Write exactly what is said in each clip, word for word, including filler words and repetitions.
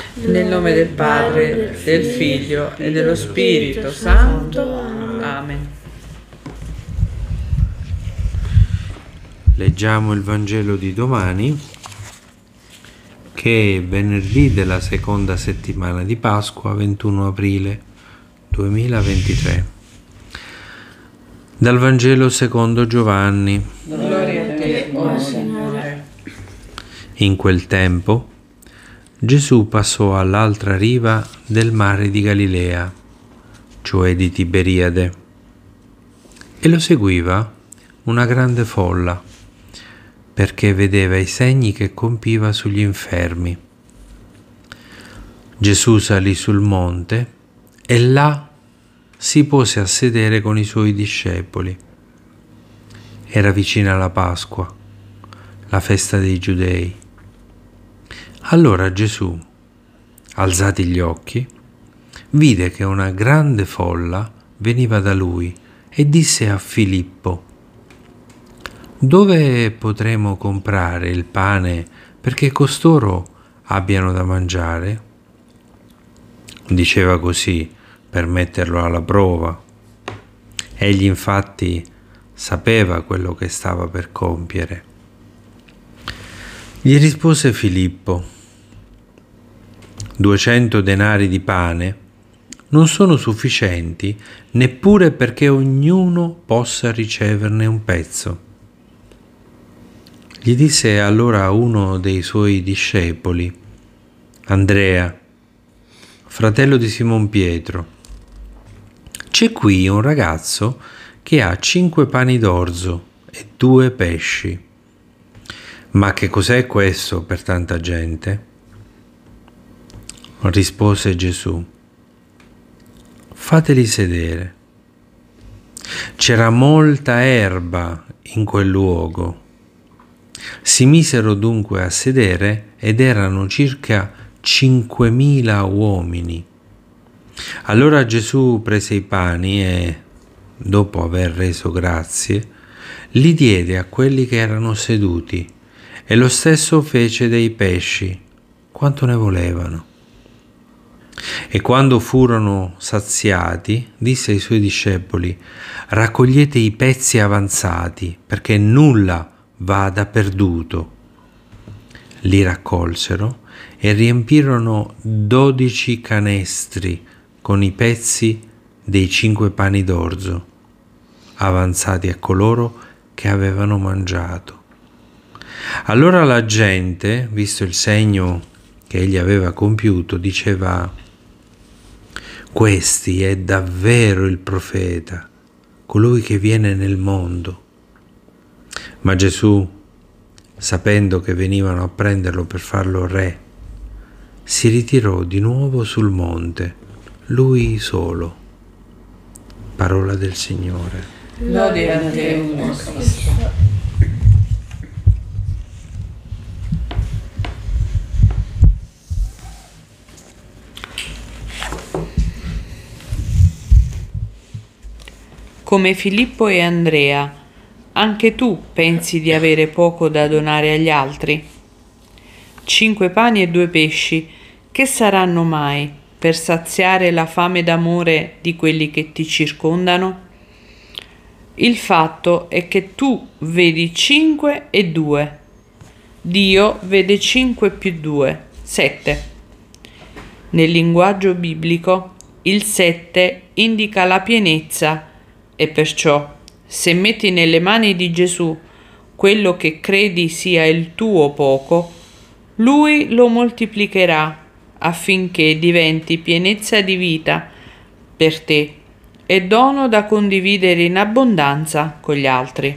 Nel nome del Padre, del Figlio e dello Spirito Santo. Amen. Leggiamo il Vangelo di domani, che è venerdì della seconda settimana di Pasqua, ventuno aprile duemilaventitré. Dal Vangelo secondo Giovanni. Gloria a te, o Signore. In quel tempo Gesù passò all'altra riva del mare di Galilea, cioè di Tiberiade, e lo seguiva una grande folla, perché vedeva i segni che compiva sugli infermi. Gesù salì sul monte e là si pose a sedere con i suoi discepoli. Era vicina la Pasqua, la festa dei Giudei. Allora Gesù, alzati gli occhi, vide che una grande folla veniva da lui e disse a Filippo: «Dove potremo comprare il pane perché costoro abbiano da mangiare?» Diceva così per metterlo alla prova. Egli infatti sapeva quello che stava per compiere. Gli rispose Filippo: «Duecento denari di pane non sono sufficienti neppure perché ognuno possa riceverne un pezzo». Gli disse allora uno dei suoi discepoli, Andrea, fratello di Simon Pietro: «C'è qui un ragazzo che ha cinque pani d'orzo e due pesci. Ma che cos'è questo per tanta gente?» Rispose Gesù: «Fateli sedere». C'era molta erba in quel luogo. Si misero dunque a sedere ed erano circa cinquemila uomini. Allora Gesù prese i pani e, dopo aver reso grazie, li diede a quelli che erano seduti, e lo stesso fece dei pesci, quanto ne volevano. E quando furono saziati, disse ai suoi discepoli: «Raccogliete i pezzi avanzati, perché nulla vada perduto». Li raccolsero e riempirono dodici canestri con i pezzi dei cinque pani d'orzo, avanzati a coloro che avevano mangiato. Allora la gente, visto il segno che egli aveva compiuto, diceva: «Questi è davvero il profeta, colui che viene nel mondo». Ma Gesù, sapendo che venivano a prenderlo per farlo re, si ritirò di nuovo sul monte, lui solo. Parola del Signore. Lode a te, o Cristo. Come Filippo e Andrea, anche tu pensi di avere poco da donare agli altri? Cinque pani e due pesci, che saranno mai per saziare la fame d'amore di quelli che ti circondano? Il fatto è che tu vedi cinque e due. Dio vede cinque più due, sette. Nel linguaggio biblico, il sette indica la pienezza, e perciò, se metti nelle mani di Gesù quello che credi sia il tuo poco, Lui lo moltiplicherà affinché diventi pienezza di vita per te e dono da condividere in abbondanza con gli altri.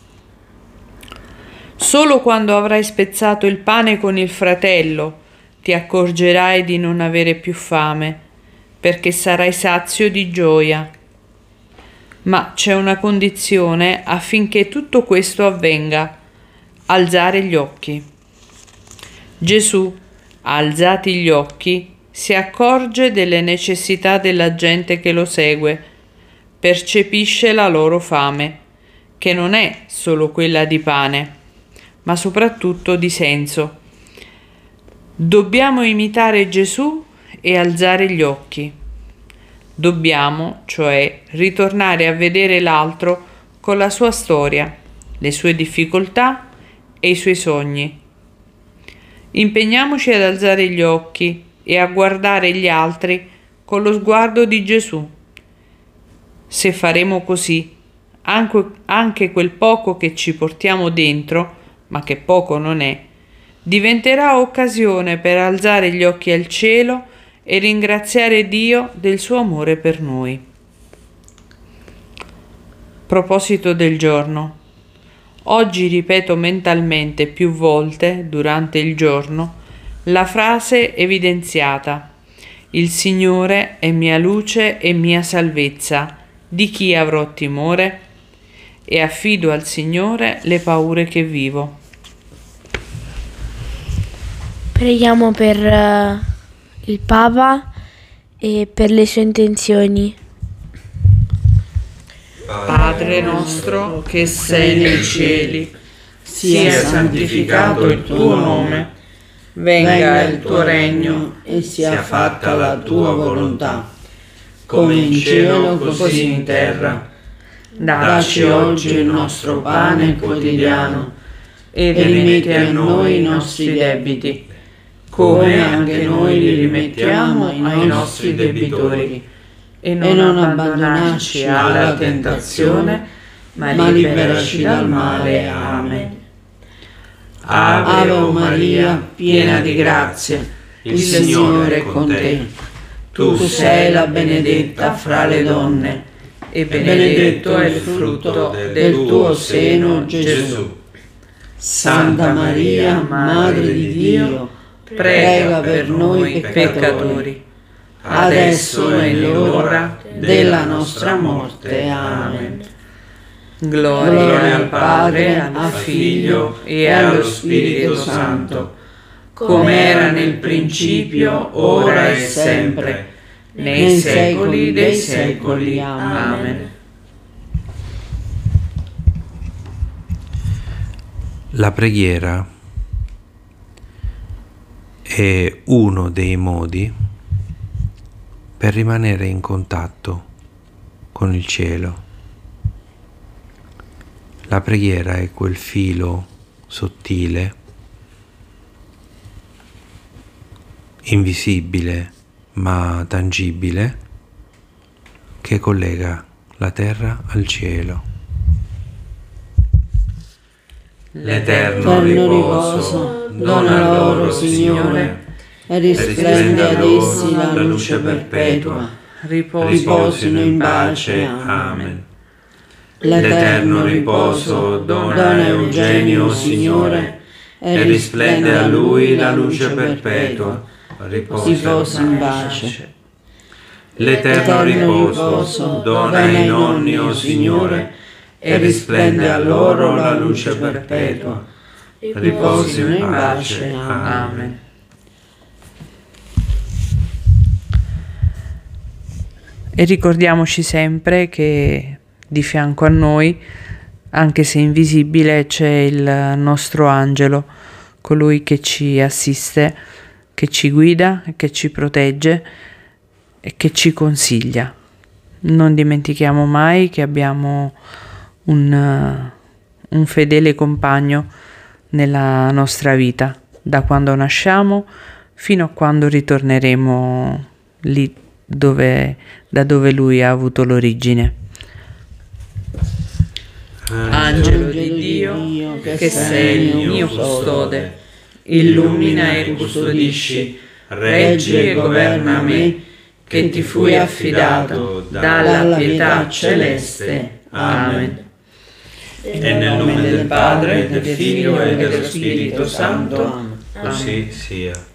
Solo quando avrai spezzato il pane con il fratello ti accorgerai di non avere più fame, perché sarai sazio di gioia. Ma c'è una condizione affinché tutto questo avvenga: alzare gli occhi. Gesù, alzati gli occhi, si accorge delle necessità della gente che lo segue, percepisce la loro fame, che non è solo quella di pane, ma soprattutto di senso. Dobbiamo imitare Gesù e alzare gli occhi. Dobbiamo, cioè, ritornare a vedere l'altro con la sua storia, le sue difficoltà e i suoi sogni. Impegniamoci ad alzare gli occhi e a guardare gli altri con lo sguardo di Gesù. Se faremo così, anche, anche quel poco che ci portiamo dentro, ma che poco non è, diventerà occasione per alzare gli occhi al cielo e ringraziare Dio del suo amore per noi. Proposito del giorno. Oggi ripeto mentalmente più volte durante il giorno la frase evidenziata: il Signore è mia luce e mia salvezza, di chi avrò timore? E affido al Signore le paure che vivo. Preghiamo per uh, il Papa e per le sue intenzioni. Padre nostro che sei nei cieli, sia santificato il tuo nome, venga il tuo regno e sia fatta la tua volontà, come in cielo così in terra. Dacci oggi il nostro pane quotidiano e rimetti a noi i nostri debiti, come anche noi li rimettiamo ai nostri debitori. E non, e non abbandonarci alla tentazione, ma liberaci dal male. Amen. Ave o Maria, piena di grazia, il Signore è con te. Tu sei la benedetta fra le donne, e benedetto è il frutto del tuo seno, Gesù. Santa Maria, Madre di Dio, prega per noi peccatori, adesso è l'ora della nostra morte. Amen. Gloria, Gloria al Padre, al Figlio e allo Spirito Santo, come era nel principio, ora e sempre, nei secoli dei secoli. Amen. La preghiera è uno dei modi per rimanere in contatto con il cielo. La preghiera è quel filo sottile, invisibile ma tangibile, che collega la terra al cielo. L'eterno riposo dona loro, Signore, e risplende ad essi la luce perpetua. Riposino in pace. Amen. L'eterno riposo dona a Eugenio, Signore, e risplende a lui la luce perpetua. Riposa in pace. L'eterno riposo dona ai nonni, o Signore, e risplende a loro la luce perpetua. Riposino in pace. Amen. E ricordiamoci sempre che di fianco a noi, anche se invisibile, c'è il nostro angelo, colui che ci assiste, che ci guida, che ci protegge e che ci consiglia. Non dimentichiamo mai che abbiamo un, un fedele compagno nella nostra vita, da quando nasciamo fino a quando ritorneremo lì dove, da dove lui ha avuto l'origine. Angelo di Dio, che sei il mio custode, illumina e custodisci, reggi e governa me, che ti fui affidato dalla pietà celeste. Amen. E nel nome del Padre, del Figlio e dello Spirito Santo. Così sia.